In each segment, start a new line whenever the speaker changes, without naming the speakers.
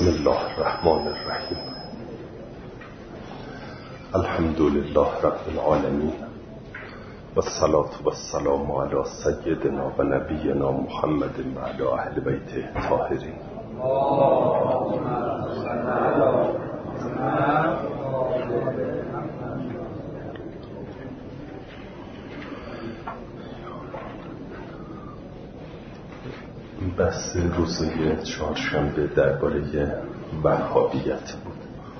بسم الله الرحمن الرحیم. الحمد لله رب العالمین و الصلاة و السلام علی سیدنا و نبینا محمد و علی اهل بیته الطاهرین. بحث روزه چهارشنبه درباره وهابیت بود.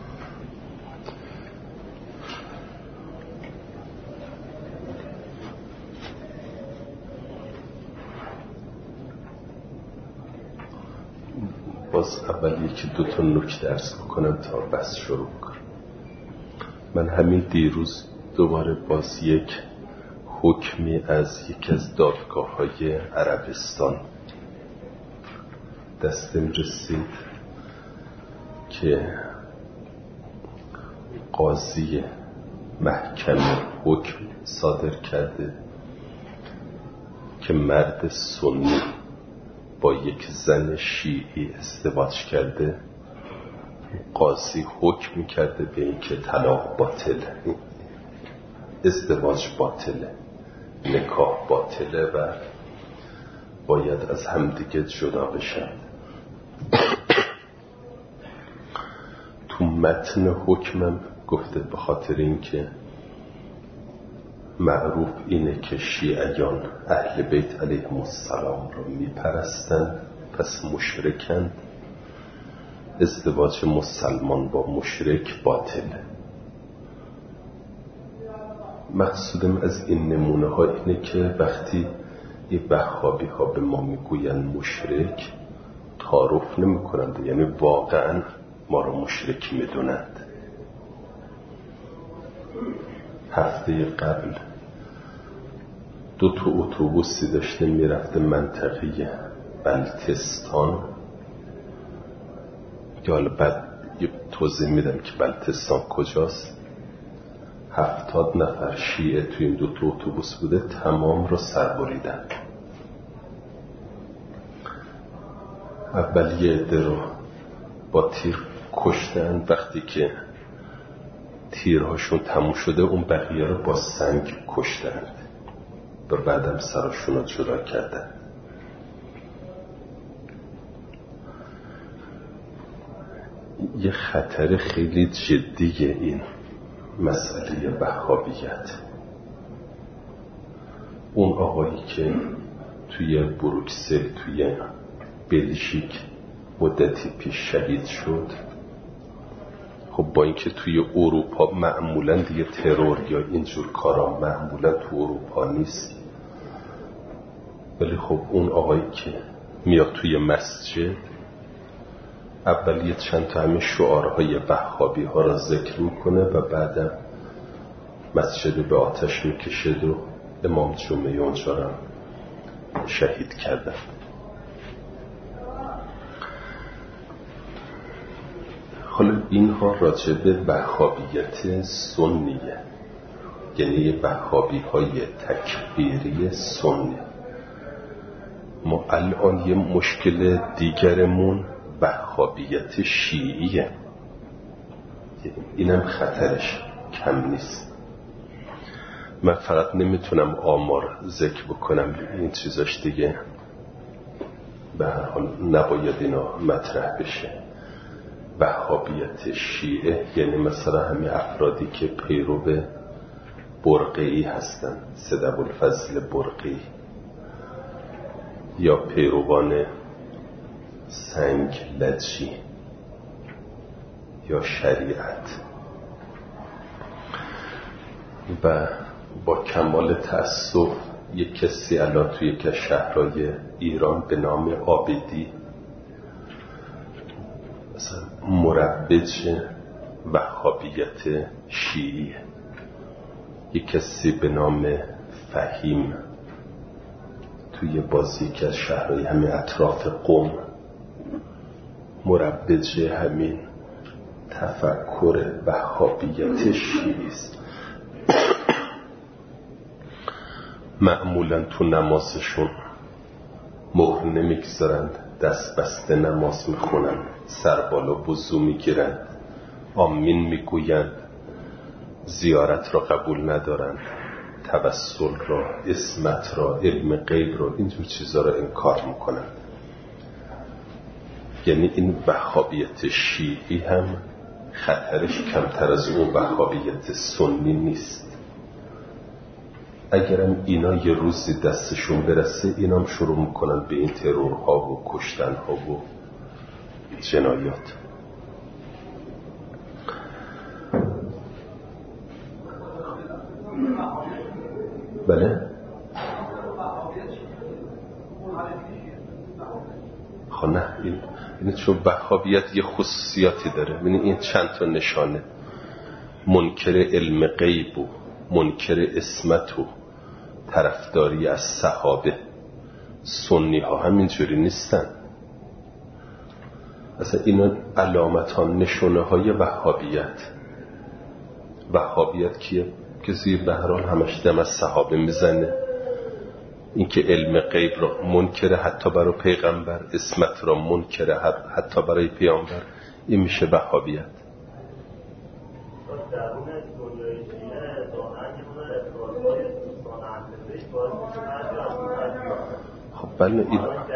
باز اول یکی دو تا نکته عرض بکنم تا بحث شروع کنم. من همین دیروز دوباره باز یک حکمی از یکی از دادگاه‌های عربستان دستم رسید که قاضی محکمه حکم صادر کرده که مرد سنی با یک زن شیعی ازدواج کرده. قاضی حکم کرده به این که طلاق باطله، ازدواج باطله، نکاح باطله و باید از همدیگه جدا بشن. تو متن حکمم گفته به خاطر این که معروف اینه که شیعیان اهل بیت علیهم السلام رو میپرستن، پس مشرکن، ازدواج مسلمان با مشرک باطله. مقصودم از این نمونه ها اینه که وقتی یه وهابی ها به ما میگوین مشرک، تعارف نمی کنند، یعنی واقعا ما رو مشرک میدونند. هفته قبل دو تا اتوبوسی داشته میرفته منطقه بلتستان، که حالا بعد یه توضیح میدم که بلتستان کجاست. 70 نفر شیعه توی این دو تا اتوبوس بوده، تمام رو سر بریدن. اول یه عده رو با تیر کشتن، وقتی که تیرهاشون تموم شده اون بقیه رو با سنگ کشتن و بعدم سراشون رو جدا کردن. یه خطر خیلی جدیه این مسئله وهابیت. اون آقایی که توی بروکسل توی بلژیک مدتی پیش شهید شد، خب با اینکه توی اروپا معمولا دیگه ترور یا اینجور کارا معمولا تو اروپا نیست، ولی خب اون آقایی که میاد توی مسجد اول یه چند تا همین شعارهای وهابی ها را ذکر میکنه و بعدم مسجد به آتش میکشد و امام جمعه اونجا را شهید کردن. حالا اینها راجع به وهابیت سنیه، یعنی وهابی های تکفیری سنی. ما الان یه مشکل دیگرمون وهابیت شیعیه، اینم خطرش کم نیست. من فقط نمیتونم آمار ذکر بکنم، این چیزاش دیگه به هر حال نباید اینا مطرح بشه. وهابیت شیعه یعنی مثلا همین افرادی که پیرو برقعی هستن، سید ابوالفضل برقعی، یا پیروان سنگ لجی یا شریعت. و با کمال تأسف یک کسی الان توی یک از شهرهای ایران به نام عابدی مروج وهابیت شیعی، یک کسی به نام فهیم توی بازی که از شهرهای همین اطراف قم مروج همین تفکر وهابیت شیعی است. معمولا تو نمازشون مهر نمیگذارند، دست بسته نماز میخونن، سربالا وضو میگیرند، آمین میگویند، زیارت را قبول ندارند، توسل را، عصمت را، علم غیب را، اینجور چیزا را انکار میکنند. یعنی این وهابیت شیعی هم خطرش کمتر از اون وهابیت سنی نیست. اگرم اینا یه روزی دستشون برسه، اینام شروع میکنن به این ترورها و کشتنها و جنایات. بله؟ خب نه، این چون وهابیت یه خصوصیاتی داره. ببینید این چند تا نشانه: منکر علم غیب و منکر عصمت و طرفداری از صحابه. سنی ها همینجوری نیستن. اصلا اینا علامت ها، نشونه های وهابیت کیه؟ کسی به هر حال همش دم از صحابه میزنه، این که علم غیب را منکره حتی برای پیغمبر، عصمت را منکره حتی برای پیامبر، این میشه وهابیت. خب بله، این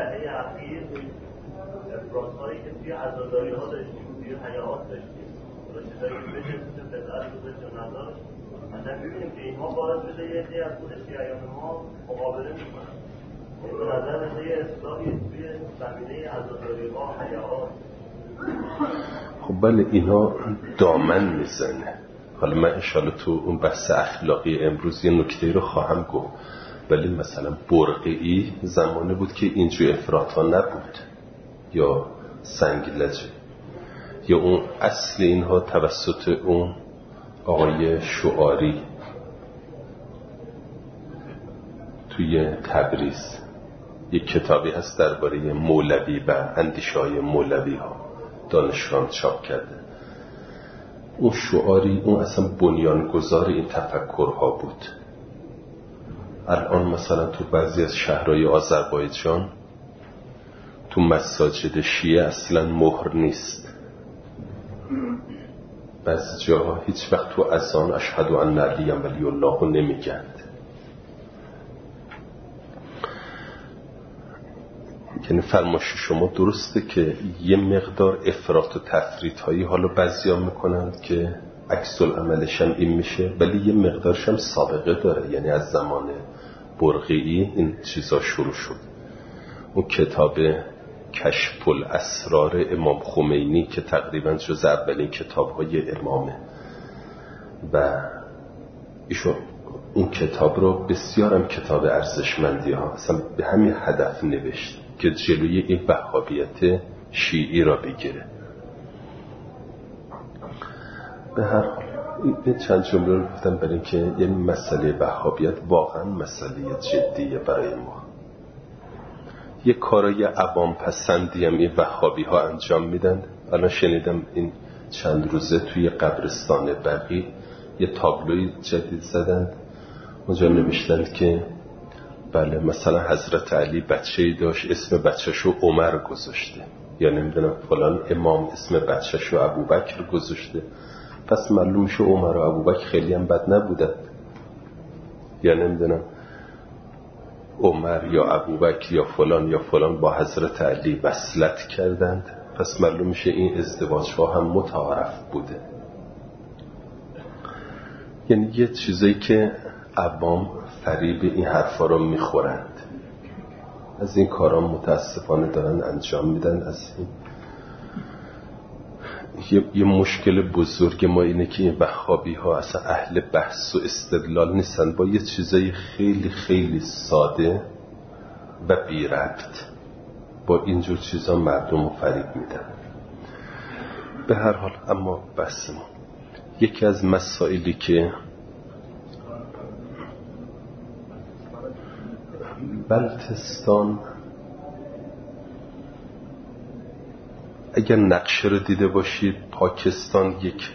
افرادهایی که توی عزاداری ها داشتیم، توی حیات داشتیم، چیزایی که بشه بدعت گذاشت و نداشت، مثلا می‌بینیم که اینها باعث بشه یه عده‌ای از خود شیعیان ما مقابله می‌کنن. به نظر میاد یه اصلاحی توی زمینه عزاداری ها، حیات.
خب بله، اینا دامن میزنه. حالا من انشالله تو اون بحث اخلاقی امروز یه نکته رو خواهم گفت، ولی مثلا برقعی زمانه بود که اینجور افراط‌ها نبود، یا سنگلجه، یا اون اصل اینها توسط اون آقای شعاری توی تبریز یک کتابی هست درباره مولوی و اندیشه‌های مولوی ها، دانشگاه چاپ کرده. اون شعاری اون اصلا بنیانگذار این تفکرها بود. الان مثلا تو بعضی از شهرهای آذربایجان تو مساجد شیعه اصلا مهر نیست. بعضی جاها هیچ وقت تو اذان اشهد ان علی ولی الله نمیگند. یعنی فرمایش شما درسته که یه مقدار افراط و تفریط هایی حالا بعضیا میکنند که عکس العملش هم این میشه، ولی یه مقدارش هم سابقه داره. یعنی از زمان برقعی این چیزا شروع شد. اون کتاب کشف الاسرار امام خمینی که تقریبا جز اولین کتاب‌های امامه و ایشون اون کتاب رو بسیارم کتاب ارزشمندی ها اصلا به همین هدف نوشت که جلوی این وهابیت شیعی را بگیره. به هر حال این چند جمله رو گفتم برای اینکه یه مسئله وهابیت واقعا مسئله جدیه برای ما. یه کارای عوام پسندی هم این وهابی ها انجام میدن. الان شنیدم این چند روزه توی قبرستان بقیع یه تابلوی جدید زدن، اونجا نوشتند که بله مثلا حضرت علی بچه‌ای داشت اسم بچه‌شو عمر گذاشته، یا نمیدونم فلان امام اسم بچه‌شو ابوبکر گذاشته، پس معلوم میشه عمر و ابوبکر خیلی هم بد نبودن. یا نمیدونم عمر یا ابوبکر یا فلان با حضرت علی وصلت کردند، پس معلوم میشه این ازدواج‌ها هم متعارف بوده. یعنی یه چیزایی که عوام فریب این حرفا رو میخورند، از این کارا متاسفانه دارن انجام میدن. از این یه مشکل بزرگ ما اینه که این وهابی ها اصلا اهل بحث و استدلال نیستن، با یه چیزای خیلی خیلی ساده و بی ربط با اینجور چیزا مردم رو فریب میدن. به هر حال اما بحث ما یکی از مسائلی که بلتستان، اگر نقشه رو دیده باشید پاکستان یک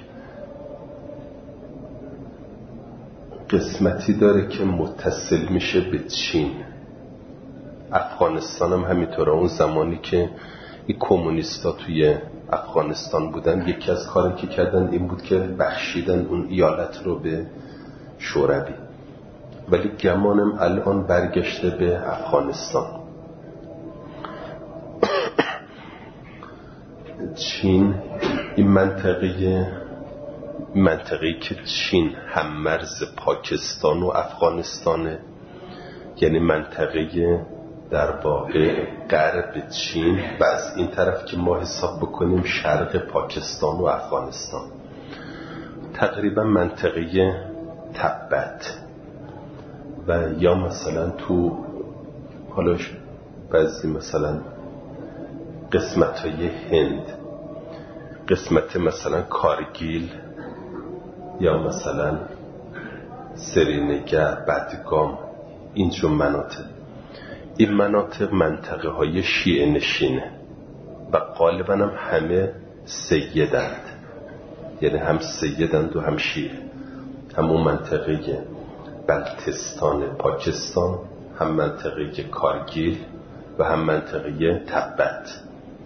قسمتی داره که متصل میشه به چین. افغانستان هم همینطوره. اون زمانی که این کمونیستا توی افغانستان بودن، یکی از کاری که کردن این بود که بخشیدن اون ایالت رو به شوروی، ولی گمانم الان برگشته به افغانستان. چین این منطقه‌ای که چین هم مرز پاکستان و افغانستانه، یعنی منطقه در واقع غرب چین و از این طرف که ما حساب بکنیم شرق پاکستان و افغانستان، تقریبا منطقه تبت. و یا مثلا تو حالا بعضی مثلا قسمت‌های هند، قسمت مثلا کارگیل یا مثلا سرینگر، بدگام، اینجور مناطق، این مناطق منطقه های شیعه نشینه و غالبا هم همه سیدند، یعنی هم سیدند و هم شیعه. همون منطقه بلتستان پاکستان، هم منطقه کارگیل و هم منطقه تبت.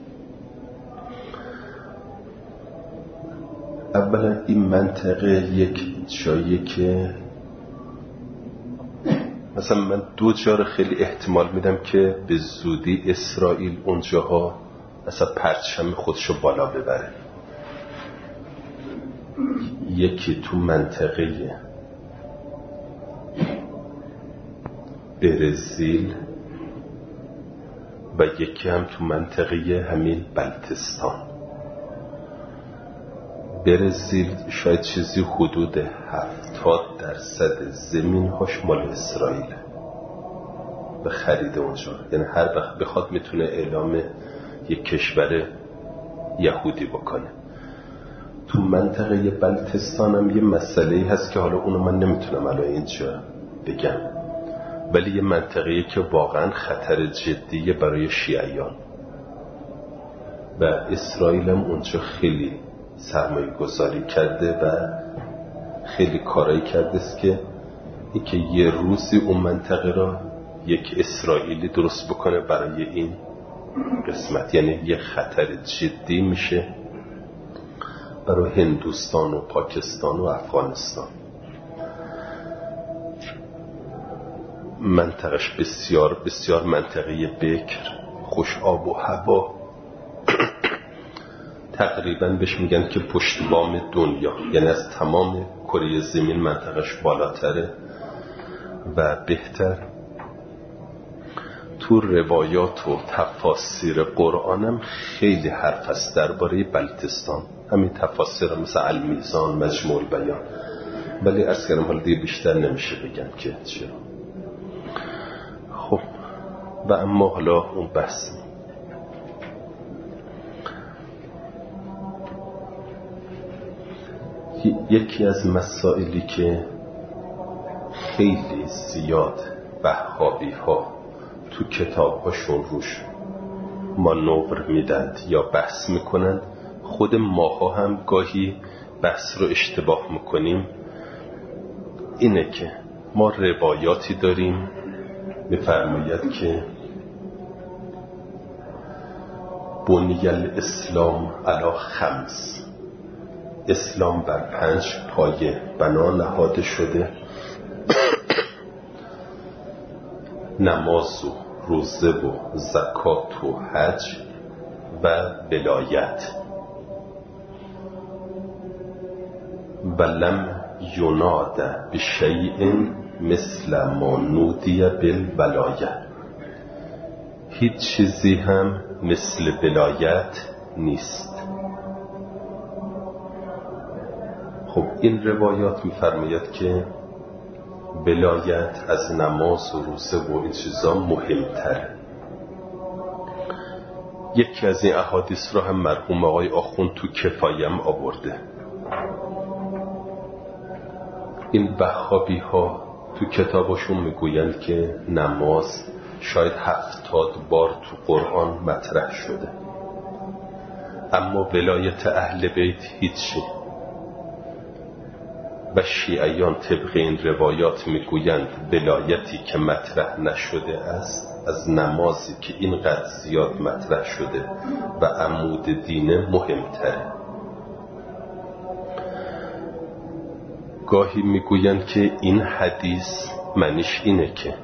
اولا این منطقه یک جایی که مثلا من دو جا رو خیلی احتمال میدم که به زودی اسرائیل اونجاها مثلا پرچم خودشو بالا ببره. یکی تو منطقه برزیل و یکی هم تو منطقه همین بلتستان. برزیل شاید چیزی حدود 70% زمین‌هاش مال اسرائیل به خرید اونجا، یعنی هر وقت بخواد میتونه اعلام یک کشور یهودی بکنه. تو منطقه بلتستان هم یه مسئله‌ای هست که حالا اونو من نمیتونم الان اینجا بگم، ولی یه منطقه‌ای که واقعا خطر جدیه برای شیعیان و اسرائیل هم اونجا خیلی سرمایه گذاری کرده و خیلی کارایی کرده است که اینکه یه روزی اون منطقه را یک اسرائیلی درست بکنه برای این قسمت، یعنی یه خطر جدی میشه برای هندوستان و پاکستان و افغانستان. منطقهش بسیار بسیار منطقه بکر، خوش آب و هوا، تقریبا بهش میگن که پشتبام دنیا، یعنی از تمام کره زمین منطقهش بالاتره و بهتر. تو روایات و تفاسیر قرآنم خیلی حرف است درباره بلتستان، همین تفاسیر مثل المیزان، مجموع البیان، ولی عرض کردم حالا دیگه بیشتر نمیشه بگم که چرا. خب و اما حالا اون بحث یکی از مسائلی که خیلی زیاد وهابی ها تو کتاب هاشون روش مانور میدند یا بحث میکنند، خود ماها هم گاهی بحث رو اشتباه میکنیم، اینه که ما روایاتی داریم میفرماید که بنی الاسلام علی 5، اسلام بر 5 پایه بنا نهاده شده، نماز و روزه و زکات و حج و ولایت. و لم یناد بشیء مثل ما نودی بالولایه، هیچ چیزی هم مثل ولایت نیست. خب این روایات میفرماید که ولایت از نماز و روزه و این چیزا مهمتره. یکی از این احادیث رو هم مرحوم آقای آخوند تو کفایم آورده. این وهابی ها تو کتابشون میگویند که نماز شاید 70 بار تو قرآن مطرح شده، اما ولایت اهل بیت هیچی. و شیعیان طبق این روایات میگویند ولایتی که مطرح نشده است از نمازی که اینقدر زیاد مطرح شده و عمود دینه مهمتره. گاهی میگویند که این حدیث معنیش اینه که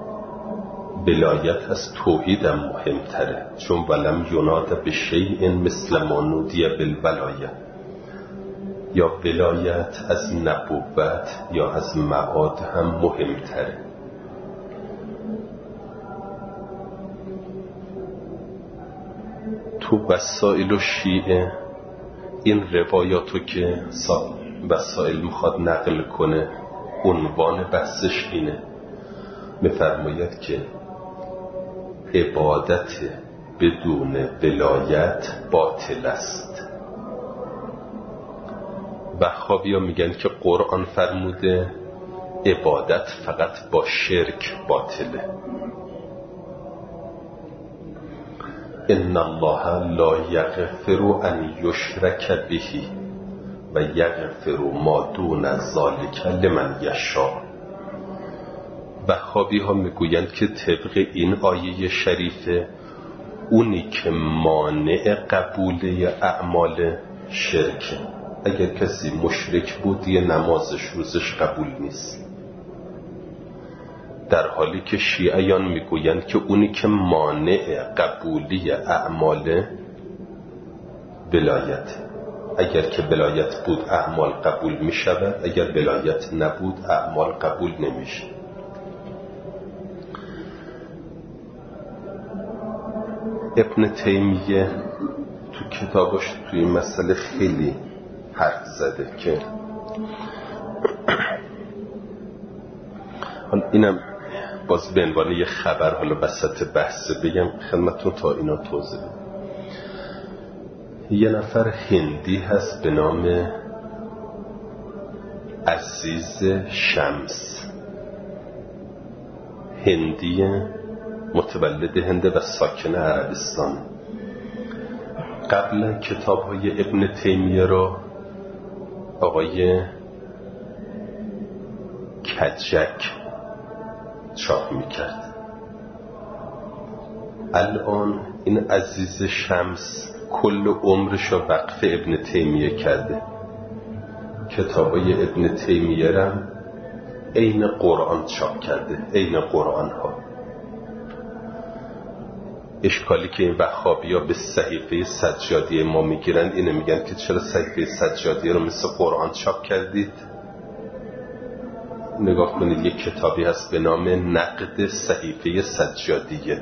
ولایت از توحیدم مهمتره، چون ولم یناد به شیء مثل ما نودی بالولایه، یا ولایت از نبوت یا از معاد هم مهمتره. تو وسائل و شیعه این روایاتو که وسائل میخواد نقل کنه عنوان بحثش اینه، میفرماید که عبادت بدون ولایت باطل است. وهابی‌ها میگن که قرآن فرموده عبادت فقط با شرک باطله. ان الله لا یغفر ان یشرک به و یغفر ما دون ذلک لمن یشاء. وهابی ها میگویند که طبق این آیه شریفه اونی که مانع قبوله اعمال شرکه. اگر کسی مشرک بود یه نمازش روزش قبول نیست، در حالی که شیعیان میگویند که اونی که مانع قبولی اعمال ولایت، اگر که ولایت بود اعمال قبول میشود، اگر ولایت نبود اعمال قبول نمیشه. ابن تیمیه تو کتابش تو این مسئله خیلی حرف زده که حالا اینم باز به عنوان یه خبر حالا وسط بحث بگم خدمتتون تا اینا توضیح بدم. یه نفر هندی هست به نام عزیز شمس، هندی متولد هند و ساکن عربستان. قبلا کتاب‌های ابن تیمیه رو آقای کجک چاپ میکرد. الان این عزیز شمس کل عمرش رو وقف ابن تیمیه کرده. کتابای ابن تیمیه رو عین قرآن چاپ کرده، عین قرآن ها. اشکالی که این وهابی‌ها به صحیفه سجادیه ما میگیرن اینه، میگن که چرا صحیفه سجادیه رو مثل قرآن چاپ کردید؟ نگاه کنید یک کتابی هست به نام نقد صحیفه سجادیه.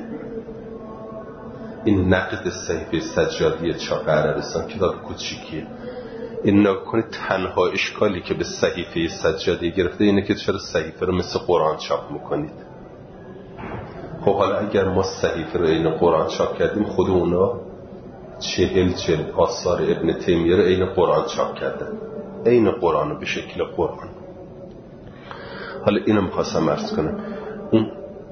این نقد صحیفه سجادیه چاپ عربستان، کتاب کوچیکیه. این نگاه کنید تنها اشکالی که به صحیفه سجادیه گرفته اینه که چرا صحیفه رو مثل قرآن چاپ میکنید. خب حالا اگر ما صحیفه رو این قرآن چاپ کردیم، خود اونا 40 جلد آثار ابن تیمیه رو این قرآن چاپ کردن، این قرآن رو به شکل قرآن. حالا اینو میخواستم عرض کنم، اون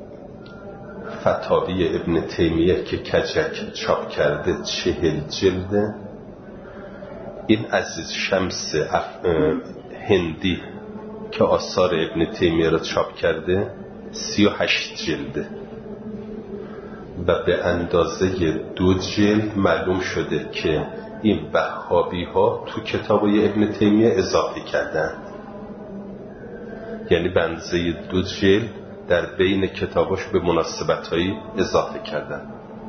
فتاوی ابن تیمیه که کجک چاپ کرده 40 جلده، این عزیز شمس هندی که آثار ابن تیمیه رو چاپ کرده 38 جلده و به اندازه 2 جلد معلوم شده که این وهابی ها تو کتابای ابن تیمیه اضافه کردن، یعنی به اندازه 2 جلد در بین کتاباش به مناسبت‌هایی اضافه کردن.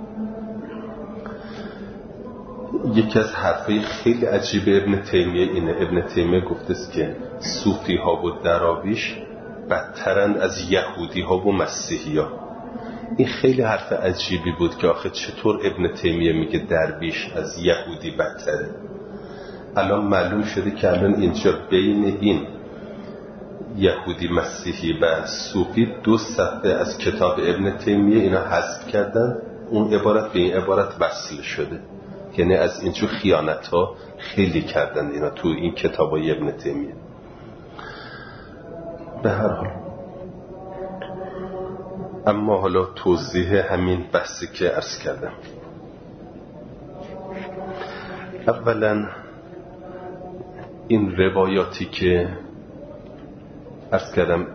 یکی از حرفای خیلی عجیب ابن تیمیه اینه، ابن تیمیه گفته است که صوفی ها و دراویش بدترند از یهودی ها و مسیحی ها. این خیلی حرف عجیبی بود که آخه چطور ابن تیمیه میگه درویش از یهودی بدتره. الان معلوم شده که الان اینجا بین این یهودی مسیحی و صوفی 2 صفحه از کتاب ابن تیمیه اینا حذف کردن، اون عبارت به این عبارت وصل شده. یعنی از اینجور خیانت ها خیلی کردن اینا تو این کتابای ابن تیمیه. به هر حال اما حالا توضیح همین بحثی که عرض کردم. اولا این روایاتی که عرض کردم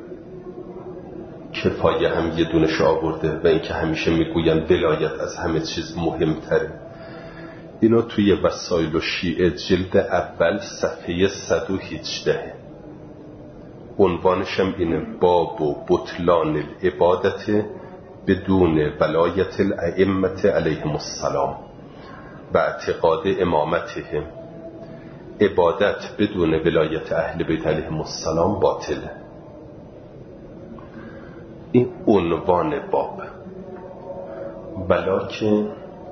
کفایه هم یه دونش آورده و اینکه همیشه میگوین ولایت از همه چیز مهمتره. اینو توی وسائل الشیعه جلد اول صفحه 118 عنوانش هم اینه: باب و بطلان العبادت بدون ولایت الائمه علیهم السلام و اعتقاد امامتهم. عبادت بدون ولایت اهل بیت علیهم السلام باطله. این عنوان باب. بلکه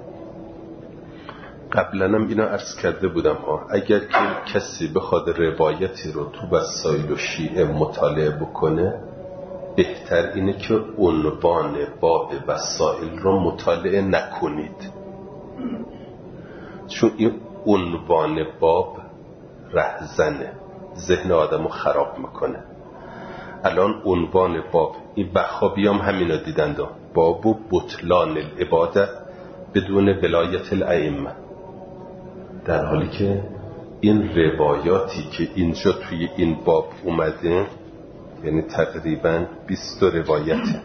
قبلا هم اینا عرض کرده بودم اگر که کسی بخواد روایتی رو تو وسائل الشیعه مطالعه بکنه، بهتر اینه که عنوان باب وسائل رو مطالعه نکنید، چون این عنوان باب رهزنه، ذهن آدمو خراب میکنه. الان عنوان باب، این وهابی هم همینو دیدند، باب و بطلان العبادت بدون ولایت الائمه، در حالی که این روایاتی که اینجا توی این باب اومده، یعنی تقریبا 20 روایته،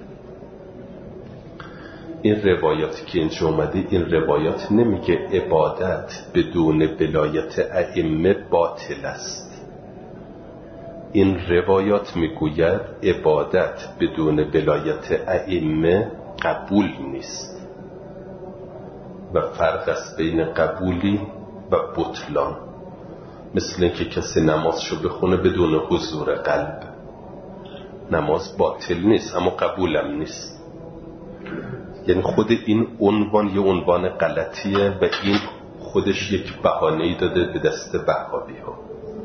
این روایاتی که اینجا اومده، این روایات نمیگه عبادت بدون ولایت ائمه باطل است. این روایات میگوید عبادت بدون ولایت ائمه قبول نیست و فرق است بین قبولی و بطلان. مثل اینکه کسی نمازشو بخونه بدون حضور قلب، نماز باطل نیست اما قبولم نیست. یعنی خود این عنوان یه عنوان غلطیه و این خودش یک بهانه‌ای داده به دست وهابی ها.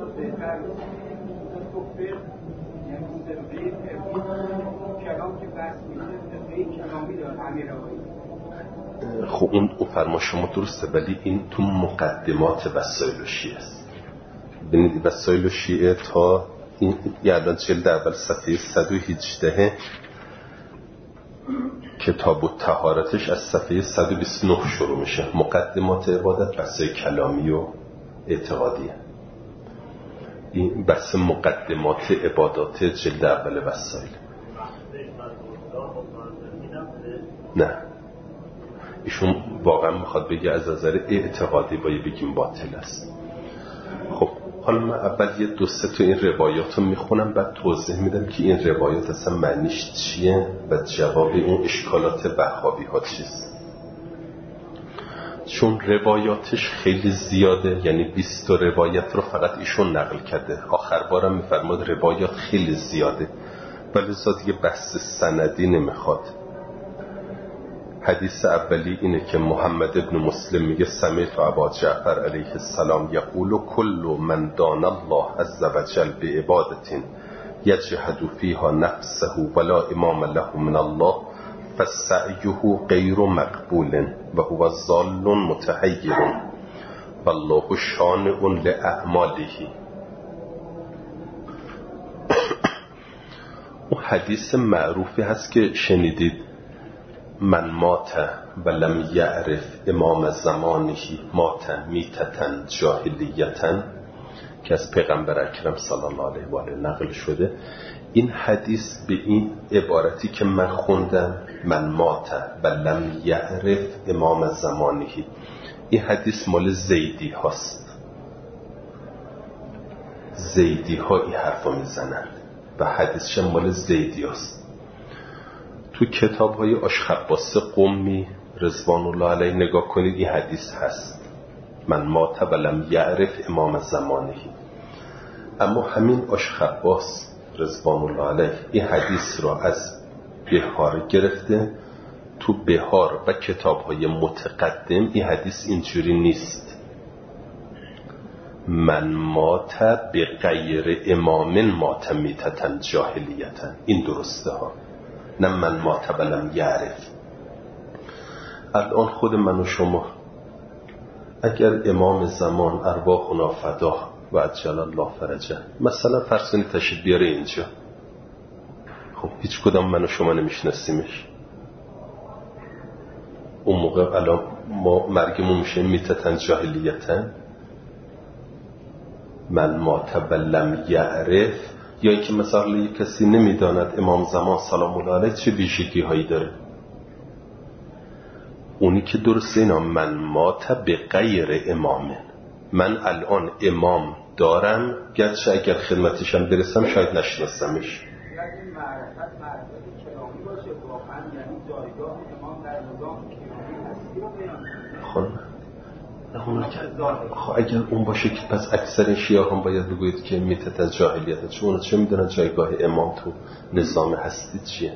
خب اون فرما شما درسته، ولی این تو مقدمات وسائل الشیعه است. ببینید وسائل الشیعه تا این الان جلد اول صفحه 118 کتاب الطهارتش از صفحه 129 شروع میشه. مقدمات عبادت بحث کلامی و اعتقادیه. این بحث مقدمات عبادات جلد اول وسائل. نه، ایشون واقعا میخواد بگه از نظر اعتقادی باید بگیم باطل است. خب حالا من اول یه دو سه تا این روایات رو میخونم، بعد توضیح میدم که این روایات اصلا معنیش چیه و جواب اون اشکالات وهابی ها چیست. چون روایاتش خیلی زیاده، یعنی 20 روایت رو فقط ایشون نقل کرده. آخر بارم میفرماد روایات خیلی زیاده، ولی دیگه بحث سندی نمیخواد. حدیث اولی اینه که محمد ابن مسلم میگه سمعت ابا جعفر علیه السلام یقول کل من دان الله عز وجل بعبادت یجهد فیها نفسه ولا امام له من الله فسعیه غیر مقبول و هو ضال متحیر والله شانع لاعماله. اون حدیث معروفی هست که شنیدید: من مات و لم یعرف امام زمانه مات میتتن جاهلیتن، که از پیغمبر اکرم صلی الله علیه و آله نقل شده. این حدیث به این عبارتی که من خوندم، من مات و لم یعرف امام زمانه، این حدیث مال زیدی هاست. زیدی ها این حرفا میزنن و حدیثش مال زیدی هاست. تو کتاب های اشخباس قمی رضوان الله علیه نگاه کنید، این حدیث هست: من مات و لم یعرف امام زمانه. اما همین اشخباس رضوان الله علیه این حدیث را از بهار گرفته. تو بهار و کتاب های متقدم این حدیث اینجوری نیست: من مات به غیر امام مات میتتن جاهلیتن. این درسته ها، نه من مات و لم یعرف. الان خود من و شما اگر امام زمان ارواحنا فداه و عجل الله فرجه مثلا فرسونی تشریف بیاره اینجا، خب هیچ کدام من و شما نمیشناسیمش. اون موقع الان ما مرگمون میشه میتتن جاهلیتن. من مات و لم یعرف یا اینکه مثلا یک کسی نمیداند امام زمان سلام الله علیه چه ویژگی هایی داره. اونی که درسته اینا من مات به غیر امامه، من الان امام دارم گرچه اگر خدمتشم برسم شاید نشناسمش. خب اگر اون باشه که پس اکثر شیعه هم باید بگوید که میتت از جاهلیت، چون چه میدونن جایگاه امام تو نظام هستی چیه.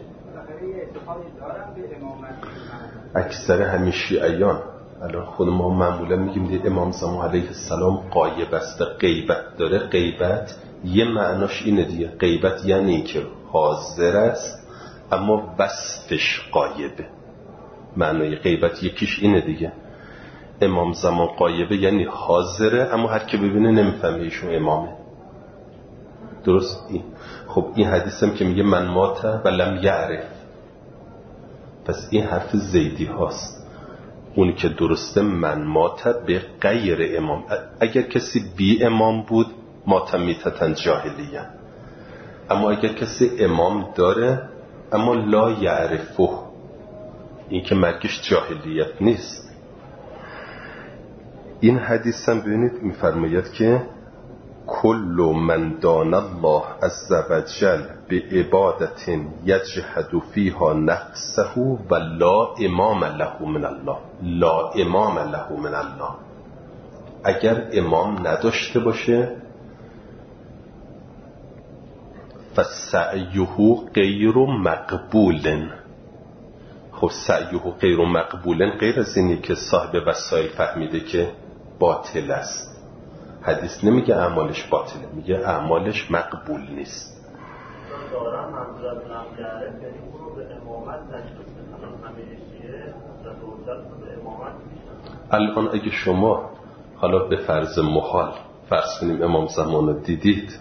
اکثر همین شیعیان الان خود ما معمولا میگیم دیگه امام زمان علیه السلام غایب است و غیبت داره. غیبت یه معناش اینه دیگه، غیبت یعنی که حاضر است اما وصفش غایبه. معنای غیبت یکیش اینه دیگه، امام زمان غایبه یعنی حاضره اما هر که ببینه نمیفهمه ایشون امامه. درست این. خب این حدیث هم که میگه من مات و لم یعرف، پس این حرف زیدی هاست. اونی که درسته من مات به غیر امام. اگر کسی بی امام بود مات میتتن جاهلیه، اما اگر کسی امام داره اما لا یعرفه، این که مرگش جاهلیت نیست. این حدیث هم ببینید میفرماید که کل من دان الله عز وجل به عبادت یجحد فیها نفسه و لا امام له من الله. لا امام له من الله، اگر امام نداشته باشه فسعیه غیر مقبول. خب سعیه غیر مقبول غیر از اینی که صاحب وسایل فهمیده که باطل است. حدیث نمیگه اعمالش باطله، میگه اعمالش مقبول نیست.
دارم منظورم نمیاره یعنی اون رو به امامت نشسته، همه شیعه به امامت میشن.
الان اگه شما حالا به فرض محال فرض کنیم امام زمان رو دیدید،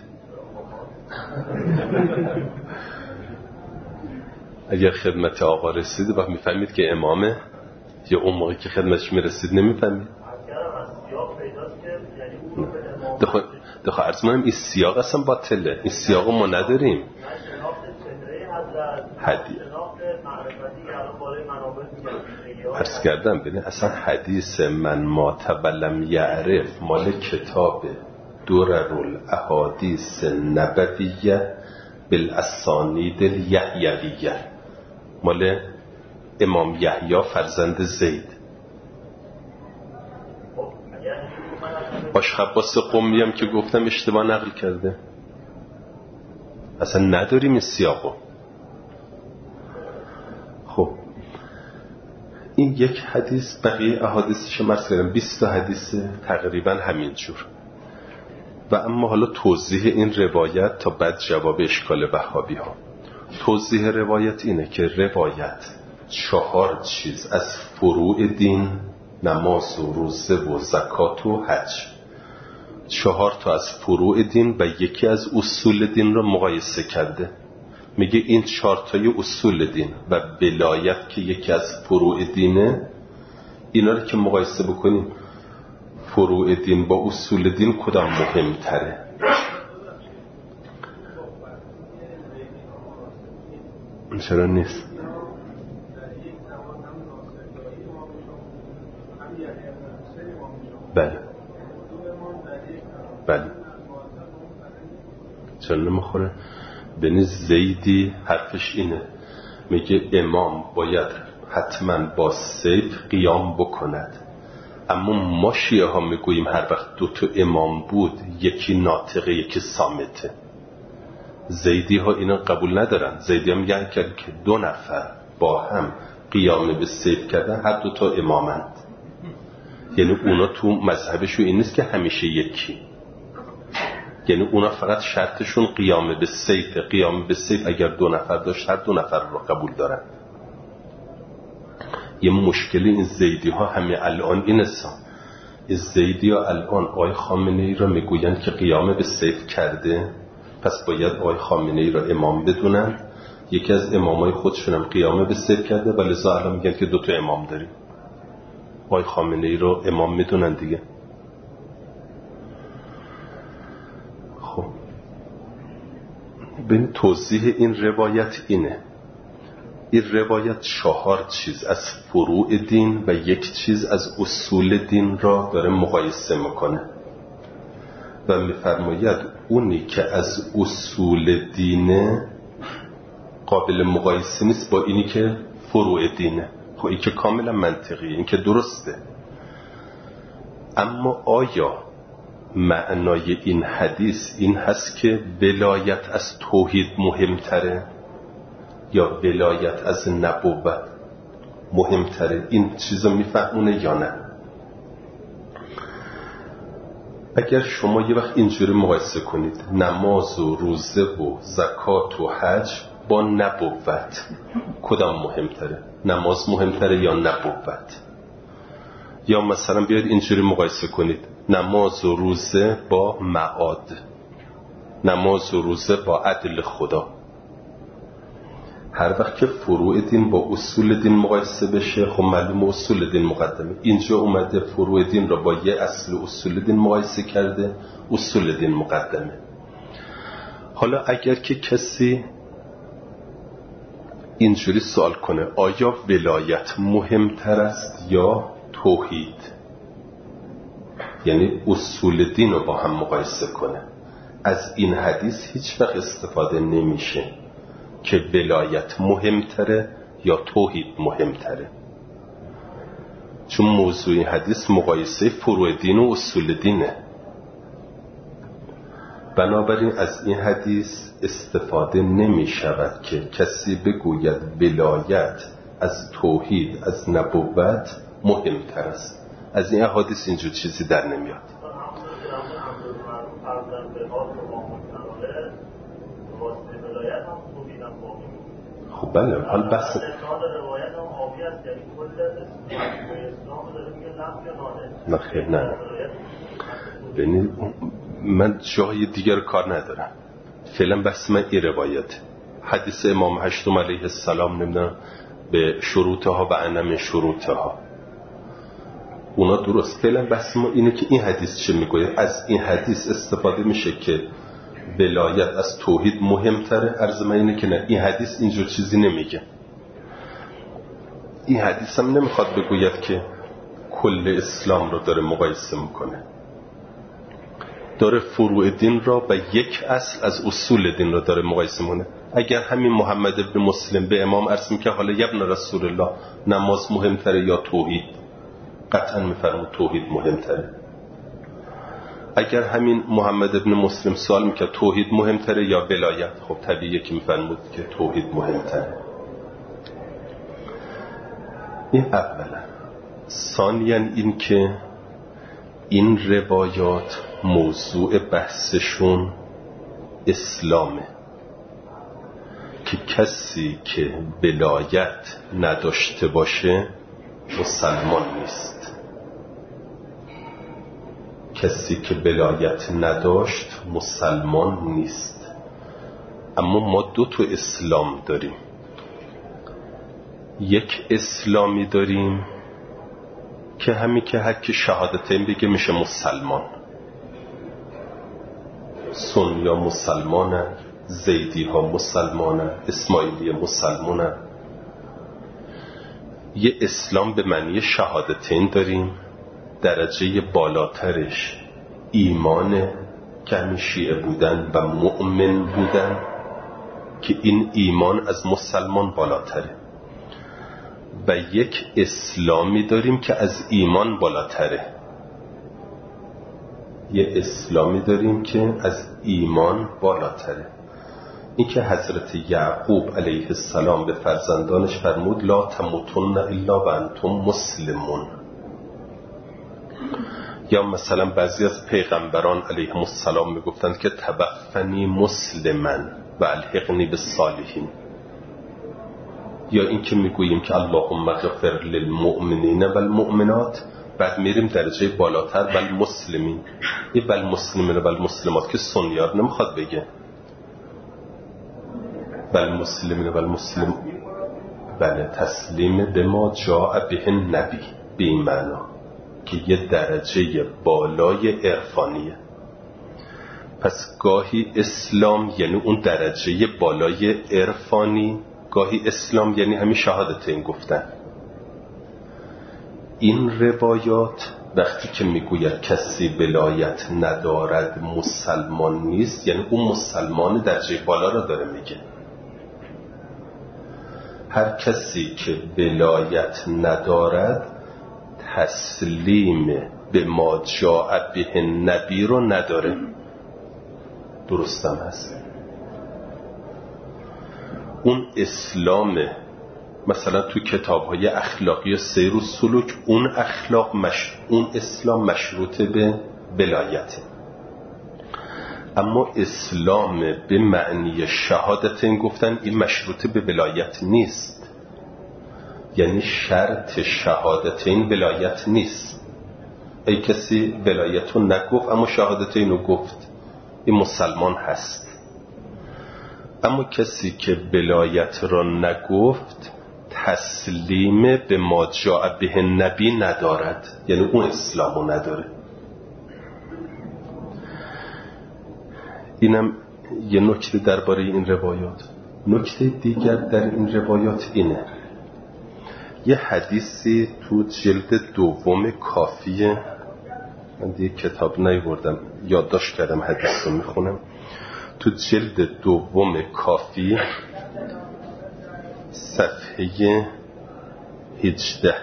اگر خدمت آقا رسید و میفهمید که امامه، یا اون موقعی که خدمتش میرسید نمیفهمید؟ دخواه عرض منم این سیاق اصلا باطله، این سیاق ما نداریم. عرض کردم ببین اصلا حدیث من مات و لم یعرف مال کتاب درر الاحادیث نبویه بالاسانید الیحیویه، مال امام یحیی فرزند زید. آشخباس قمی هم که گفتم اشتباه نقل کرده، اصلا نداریم این سیاقو. خب این یک حدیث، بقیه احادیثش مثلا 20 حدیث تقریبا همینجور. و اما حالا توضیح این روایت تا بعد جواب اشکال وهابی ها. توضیح روایت اینه که روایت 4 چیز از فروع دین، نماز و روزه و زکات و حج، 4 تا از فروع دین و یکی از اصول دین را مقایسه کرده. میگه این 4 تای اصول دین و ولایت که یکی از فروع دینه، اینا رو که مقایسه بکنیم فروع دین با اصول دین کدام مهمتره؟ چرا نیست؟ بله بله چرا نمیخوره؟ بنی زیدی حرفش اینه، میگه امام باید حتما با سیف قیام بکند، اما ما شیعه ها میگوییم هر وقت 2 تا امام بود یکی ناطقه یکی صامته. زیدی ها اینا قبول ندارن. زیدی ها میگن که 2 نفر با هم قیام به سیف کردن هر 2 تا امامند، یعنی اونا تو مذهبشون این نیست که همیشه یکی، یعنی اونا فقط شرطشون قیام به سیف. قیام به سیف اگر 2 نفر داشت هر 2 نفر رو قبول دارن. یه مشکلی این زیدی ها همه الان این هستن. این زیدی ها الان آقای خامنه ای را میگویند که قیام به سیف کرده، پس باید آقای خامنه ای را امام بدونن. یکی از امامای خودشون هم قیام به سیف کرده و لذا الان میگن که 2 تا امام داریم. آقای خامنه ای را امام میدونن دیگه. خب به توضیح این روایت اینه، این روایت 4 چیز از فروع دین و 1 چیز از اصول دین را داره مقایسه میکنه و میفرماید اونی که از اصول دینه قابل مقایسه نیست با اینی که فروع دینه. خب این که کاملا منطقیه، این که درسته. اما آیا معنای این حدیث این هست که ولایت از توحید مهمتره یا ولایت از نبوت مهمتره؟ این چیزا میفهمونه یا نه؟ اگر شما یه وقت اینجوری مقایسه کنید نماز و روزه و زکات و حج با نبوت، کدام مهمتره؟ نماز مهمتره یا نبوت؟ یا مثلا بیاید اینجوری مقایسه کنید نماز و روزه با معاد، نماز و روزه با عدل خدا. هر وقت که فروع دین با اصول دین مقایسه بشه خب معلوم اصول دین مقدمه. اینجا اومده فروع دین را با یه اصل اصول دین مقایسه کرده، اصول دین مقدمه. حالا اگر که کسی اینجوری سوال کنه آیا ولایت مهمتر است یا توحید، یعنی اصول دین رو با هم مقایسه کنه، از این حدیث هیچ وقت استفاده نمیشه که ولایت مهمتره یا توحید مهمتره، چون موضوع این حدیث مقایسه فروع دین و اصول دینه. بنابراین از این حدیث استفاده نمی شود که کسی بگوید ولایت از توحید از نبوت مهمتر است. از این احادیث اینجور چیزی در نمیاد. خب بله، حال بحث نخیر نه، ببینید من جای دیگر کار ندارم، فعلا بحث من این روایت حدیث امام هشتم علیه السلام نمیدونم به شروطها و انم شروطها اونا درست. فعلا بحث ما اینه که این حدیث چه میگه. از این حدیث استفاده میشه که ولایت از توحید مهمتره. عرض من اینه که نه، این حدیث اینجور چیزی نمیگه. این حدیث هم نمیخواد بگوید که کل اسلام رو داره مقایسه میکنه، داره فروع دین را و 1 اصل از اصول دین را داره مقایسه میکنه. اگر همین محمد ابن مسلم به امام عرض میکنه حالا ابن رسول الله نماز مهمتره یا توحید، قطعا میفرمود توحید مهمتره. اگر همین محمد ابن مسلم سوال میکنه توحید مهمتره یا ولایت، خب طبیعیه که میفرمود که توحید مهمتره. این اولا. ثانیاً این که این روایات موضوع بحثشون اسلامه که کسی که ولایت نداشته باشه مسلمان نیست. کسی که ولایت نداشت مسلمان نیست. اما ما 2 اسلام داریم. یک اسلامی داریم که همین که هر کی شهادتین بگه میشه مسلمان. سنی ها مسلمانن، زیدی ها مسلمانن، اسماعیلی مسلمانن. یه اسلام به معنی شهادتین داریم، درجه بالاترش ایمانه که همین شیعه بودن و مؤمن بودن که این ایمان از مسلمان بالاتره. و یک اسلامی داریم که از ایمان بالاتره. یه اسلامی داریم که از ایمان بالاتره. این که حضرت یعقوب علیه السلام به فرزندانش فرمود لا تموتن الا و انتم مسلمون. یا مثلا بعضی از پیغمبران علیهم السلام میگفتند که توفنی مسلمن و الحقنی بالصالحین. یا این که میگوییم که اللهم اغفر للمؤمنین و المؤمنات، بعد میریم درجه بالاتر و المسلمین. این و المسلمین و المسلمات که سنیار نمیخواد بگه و المسلمین و المسلم، بله تسلیم به ما جاء به نبی، به این معنا که یه درجه بالای عرفانیه. پس گاهی اسلام یعنی اون درجه بالای عرفانی، گاهی اسلام یعنی همین شهادتین گفتن. این روایات وقتی که میگوید کسی ولایت ندارد مسلمان نیست، یعنی اون مسلمان درجه بالا را داره میگه. هر کسی که ولایت ندارد تسلیم به ما جاء به نبی رو نداره. درستم هست. اون اسلام مثلا تو کتاب‌های اخلاقی سیر و سلوک اون اون اسلام مشروط به ولایته، اما اسلام به معنی شهادتین گفتن این مشروط به ولایت نیست، یعنی شرط شهادتین ولایت نیست. ای کسی ولایت رو نگفت اما شهادتین رو گفت، این مسلمان هست. اما کسی که ولایت را نگفت تسلیم به ما جاء به نبی ندارد، یعنی اون اسلامو نداره. اینم یه نکته درباره این روایات. نکته دیگر در این روایات اینه، یه حدیثی تو جلد دوم کافیه، من دیگه کتاب نیاوردم یادداشت کردم حدیث رو میخونم، تو جلد دوم کافی صفحه 18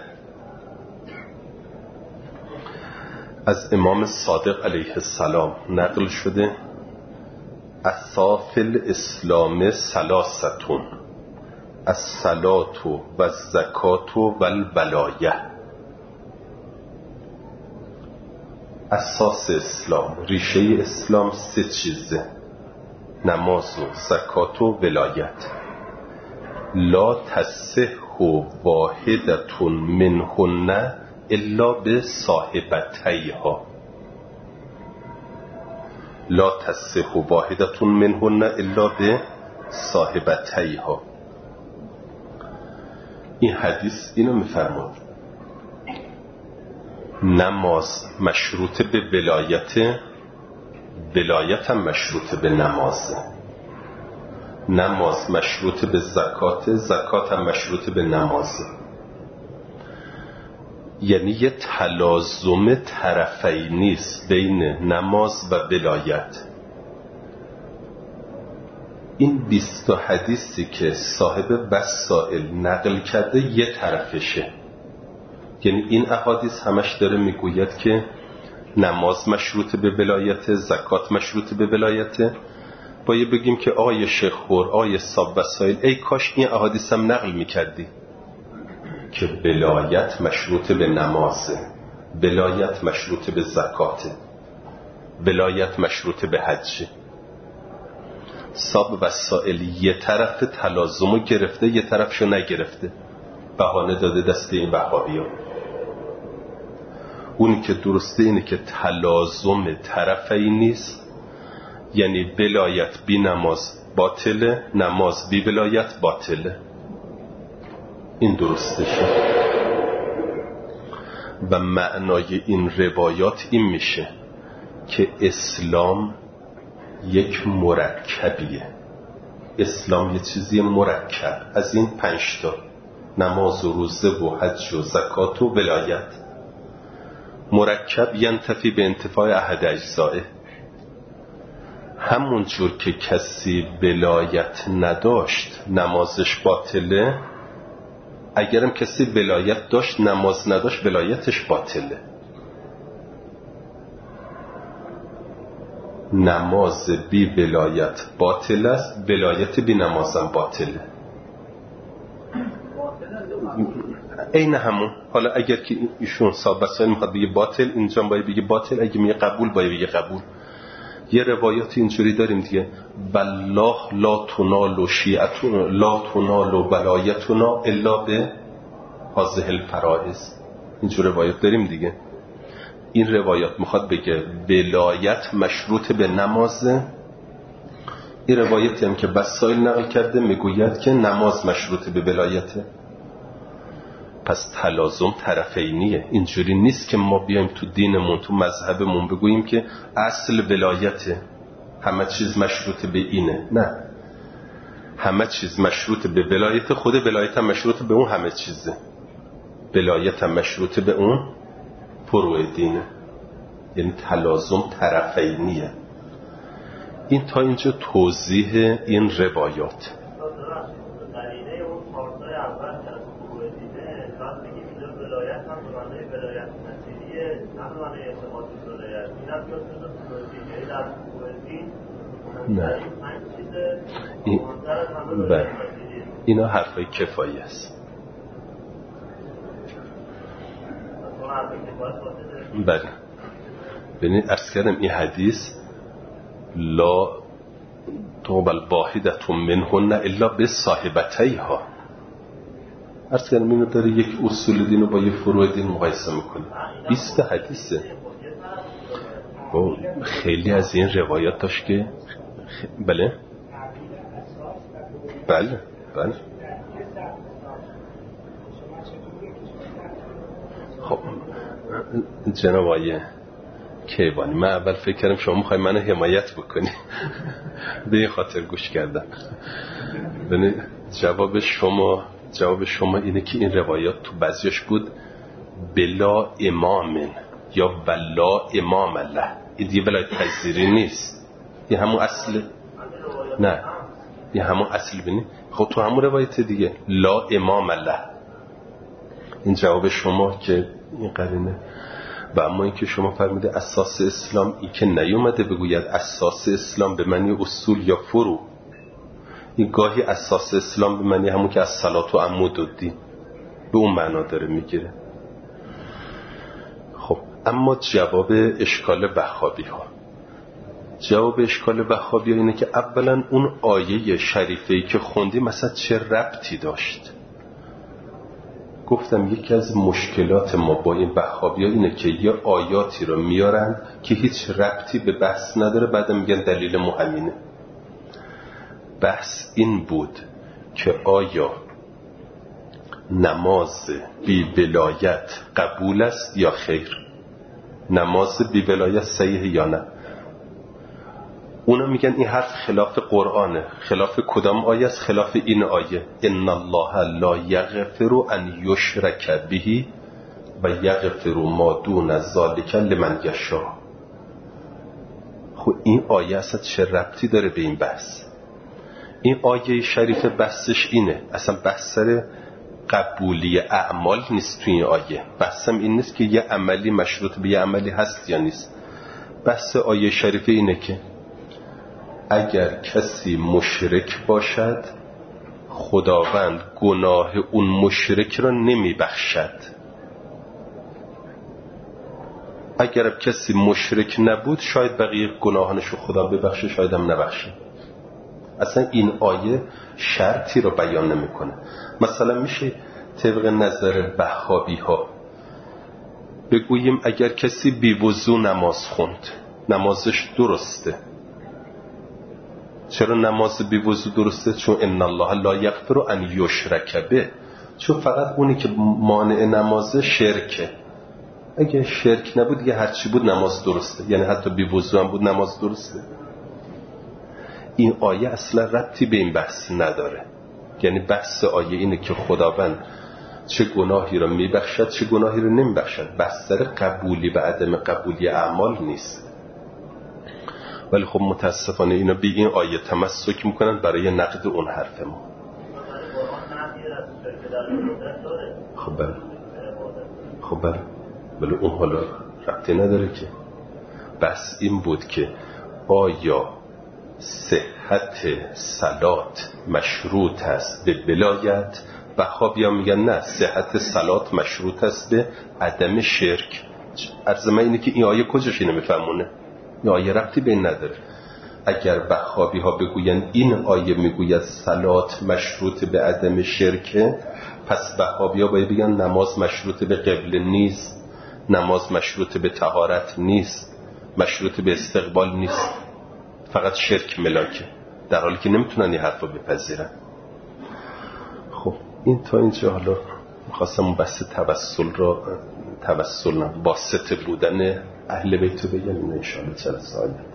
از امام صادق علیه السلام نقل شده: اصاف الاسلام ثلاثتون الصلاة و الزکات و الولایه. اساس اسلام، ریشه اسلام 3 چیزه: نماز و زکات و ولایت. لا تصح واحدتون منهن الا به صاحبتیها. لا تصح واحدتون منهن الا به صاحبتیها. این حدیث اینو میفرماد نماز مشروط به ولایت، ولایت هم مشروط به نمازه. نماز مشروط به زکات، زکات هم مشروط به نمازه. یعنی یه تلازم طرفی نیست بین نماز و ولایت. این 20 حدیثی که صاحب وسائل نقل کرده یه طرفشه، یعنی این احادیث همش داره میگوید که نماز مشروط به ولایت، زکات مشروط به ولایت. باید بگیم که آقای شیخ خور، آقای صاحب وسائل، ای کاش این احادیث هم نقل میکردی که ولایت مشروط به نمازه، ولایت مشروط به زکاته، ولایت مشروط به حجه. صاحب وسائل یه طرف تلازمو گرفته، یه طرفشو نگرفته، بهانه داده دست این وهابی‌ها. اونی که درسته اینه که تلازم طرفی نیست، یعنی ولایت بی نماز باطله، نماز بی ولایت باطله. این درستشه. و معنای این روایات این میشه که اسلام یک مرکبیه. اسلام یه چیزی مرکب از این 5 تا: نماز و روزه و حج و زکات و ولایت. مرکب ینتفی به انتفاع احد اجزائه. همون جور که کسی ولایت نداشت نمازش باطله، اگرم کسی ولایت داشت نماز نداشت ولایتش باطله. نماز بی ولایت باطل است، ولایت بی نمازم باطله. این همون. حالا اگر که ایشون صاحب وسائل میخواد بگه باطل، اینجا باید بگه باطل، اگه میگه قبول باید بگه قبول. یه روایات اینجوری داریم دیگه: والله لا تنال شیعتنا لا تنال ولایتنا الا به هذه الفرائض. اینجور روایات داریم دیگه. این روایات میخواد بگه ولایت مشروط به نمازه. این روایتی هم که وسائل نقل کرده میگوید که نماز مشروط به ولایته. پس تلازم طرفینیه. اینجوری نیست که ما بیایم تو دینمون، تو مذهبمون بگوییم که اصل ولایته. همه چیز مشروط به اینه. نه، همه چیز مشروط به ولایت، خود ولایت هم مشروط به اون همه چیزه. ولایت هم مشروط به اون فروع دینه، یعنی تلازم طرفینیه. این تا اینجا توضیح این روایات.
دلیله اون پارتای اول که از فروع دینه وقتی که اینجا ولایت هم به معنی ولایت مسیحیه، نه به معنی اعتقاد به ولایت. این هم بیاد جزء فروع دینه، در فروع دین
نه، اینا حرفای کفایی است. بله، ببینید عرض کردم این حدیث لا تقبل واحدة منهن الا بصاحبتیها. عرض کردم اینو داره یک اصول دین رو با یک فروع دین مقایسه میکنه. 20 حدیثه. خیلی از این روایات داشت که بله بله بله. خب جناب آقای کیوانی، من اول فکر کردم شما میخوای منو حمایت بکنی به این خاطر گوش کردم. جواب شما اینه که این روایات تو بعضیش بود بلا امام یا بلا امام الله. این دیگه ولایت پذیری نیست، این همون اصل. نه، این همون اصل. بینی خب تو همون روایت دیگه لا امام الله. این جواب شما که این قرینه. و اما این که شما فرموده اساس اسلام، این که نیومده بگوید اساس اسلام به معنی اصول یا فرو. این گاهی اساس اسلام به معنی همون که از صلات و عمود و دین به اون معنا داره میگیره. خب اما جواب اشکال وهابی ها، جواب اشکال وهابی ها اینه که اولا اون آیه شریفه‌ای که خوندی مثلا چه ربطی داشت. گفتم یکی از مشکلات ما با این وهابی ها اینه که یه آیاتی رو میارن که هیچ ربطی به بحث نداره، بعد میگن دلیل ما همینه. بحث این بود که آیا نماز بی ولایت قبول است یا خیر، نماز بی ولایت صحیح یا نه. اونا میگن این حرف خلاف قرآنه. خلاف کدام آیه است؟ خلاف این آیه ان الله لا یغفر ان یشرک به و یغفر ما دون ذلک لمن یشاء. خب این آیه اصلا چه ربطی داره به این بحث؟ این آیه شریف بحثش اینه، اصلا بحث سر قبولی اعمال نیست. تو این آیه بحثم این نیست که یه عملی مشروط به یه عملی هست یا نیست. بحث آیه شریف اینه که اگر کسی مشرک باشد خداوند گناه اون مشرک را نمی بخشد. اگر کسی مشرک نبود شاید بقیه گناهانشو خدا ببخشه، شاید هم نبخشه. اصلا این آیه شرطی رو بیان نمیکنه. مثلا میشه طبق نظر وهابی ها بگوییم اگر کسی بی وضو نماز خوند نمازش درسته. چرا نماز بی وضو درسته؟ چون ان الله لا یغفر ان یشرک به، چون فقط اونی که مانع نمازه شرکه. اگه شرک نبود دیگه هرچی بود نماز درسته، یعنی حتی بی وضو هم بود نماز درسته. این آیه اصلا ربطی به این بحث نداره. یعنی بحث آیه اینه که خداوند چه گناهی رو میبخشد چه گناهی رو نمیبخشد. بحث سر قبولی و عدم قبولی اعمال نیست. ولی خب متاسفانه اینا به این آیه تمسک میکنن برای نقد اون حرف ما. خب بله ولی اون حالا ربطی نداره که. بحث این بود که آیا صحت صلات مشروط است به ولایت؟ وهابی‌ها میگن نه، صحت صلات مشروط است به عدم شرک. عرض من اینه که این آیه کجاش اینو میفهمونه؟ این آیه ربطی به این نداره. اگر وهابی‌ها بگوین این آیه میگوید صلات مشروط به عدم شرکه، پس وهابی‌ها باید بگن نماز مشروط به قبله نیست، نماز مشروط به طهارت نیست، مشروط به استقبال نیست، فقط شرک ملاکه، در حالی که نمیتونن این حرف رو بپذیرن. خب این تا اینجا. حالا میخواستم اون بحث توسل نه واسطه بودن اهل بیت رو بگم. این انشاءالله جلسه آینده